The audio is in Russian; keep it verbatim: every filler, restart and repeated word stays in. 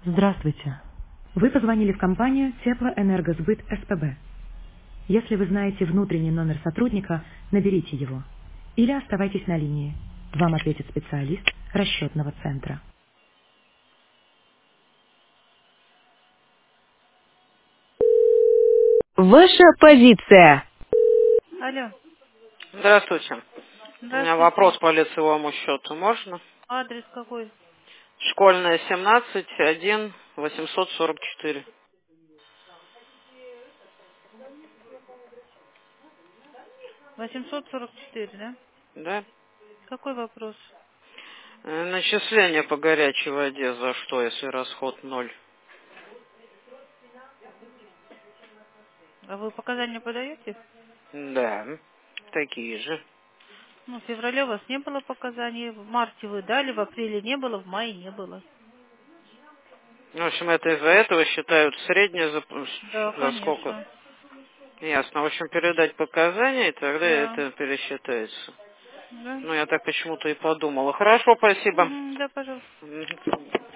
Здравствуйте. Вы позвонили в компанию Теплоэнергосбыт СПБ. Если вы знаете внутренний номер сотрудника, наберите его. Или оставайтесь на линии. Вам ответит специалист расчетного центра. Ваша позиция. Алло, Здравствуйте. У меня здравствуйте. вопрос по лицевому счету. Можно? Адрес какой? Школьная, семнадцать, один, восемьсот сорок четыре. восемьсот сорок четыре, да? Да? Какой вопрос? Э, Начисление по горячей воде за что, если расход ноль? А вы показания подаете? Да, такие же. Ну, в феврале у вас не было показаний, в марте вы дали, в апреле не было, в мае не было. В общем, это из-за этого считают среднее за, Да, за сколько? конечно. Ясно. В общем, передать показания, и тогда Да. это пересчитается. Да. Ну, я так почему-то и подумала. Хорошо, спасибо. Мгм, да, пожалуйста. Мгм.